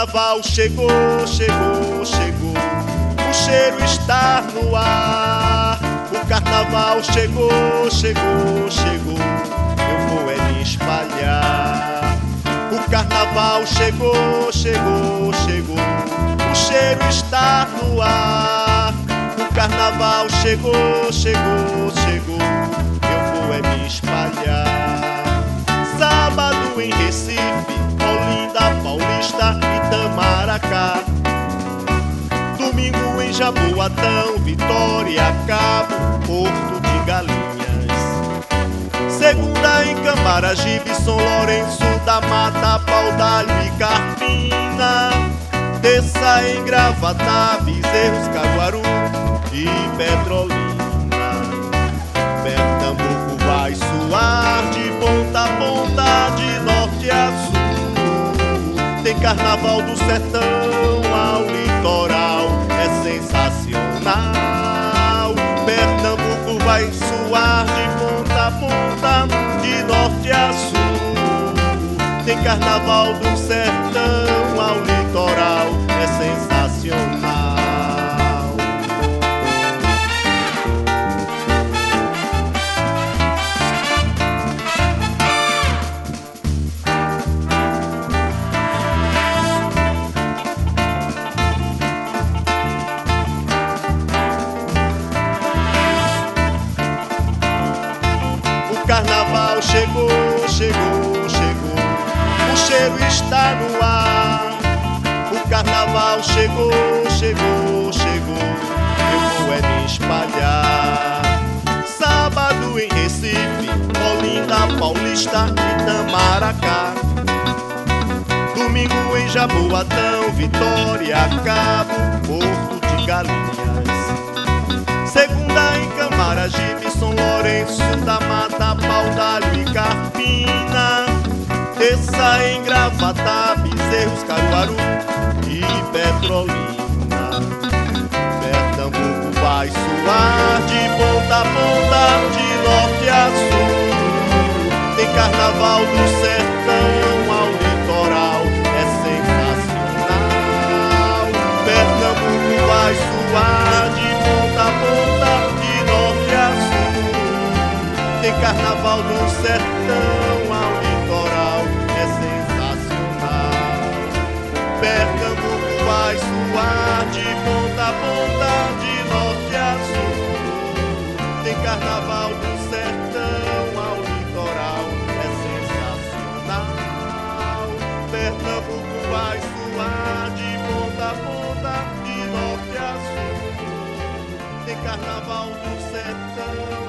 carnaval chegou, chegou, chegou. O cheiro está no ar. O carnaval chegou, chegou, chegou. Eu vou é me espalhar. O carnaval chegou, chegou, chegou. O cheiro está no ar. O carnaval chegou, chegou, chegou. Eu vou é me espalhar. Sábado em Recife, Olinda, Paulista, Itamaracá. Domingo em Jaboatão, Vitória, Cabo, Porto de Galinhas. Segunda em Camaragibe, São Lourenço da Mata, Paudalho e Carpina. Terça em Gravatá, Bezerros, Caruaru e Petrolina. Pernambuco vai suar de ponta a ponta, de norte a sul. Tem carnaval do sertão ao litoral, é sensacional. Pernambuco vai suar de ponta a ponta, de norte a sul. Tem carnaval do sertão ao litoral, é sensacional. O carnaval chegou, chegou, chegou. O cheiro está no ar. O carnaval chegou, chegou, chegou. Eu vou é me espalhar. Sábado em Recife, Olinda, Paulista, Itamaracá. Domingo em Jaboatão, Vitória, Cabo, Porto de Galinhas. Segunda em Camaragibe, São Lourenço da Mata, Paudalho e Carpina. Terça em Gravatá, Bezerros, Caruaru e Petrolina. Pernambuco vai suar de ponta a ponta, de norte a sul. Tem carnaval do sertão ao litoral, é sensacional. Pernambuco vai suar de ponta a ponta, de norte a sul. Tem carnaval do sertão ao litoral, é sensacional. Pernambuco vai suar de ponta a ponta, de norte a sul. Tem carnaval do sertão ao litoral, é sensacional. Pernambuco vai suar de ponta a ponta, de norte a sul. Tem carnaval do sertão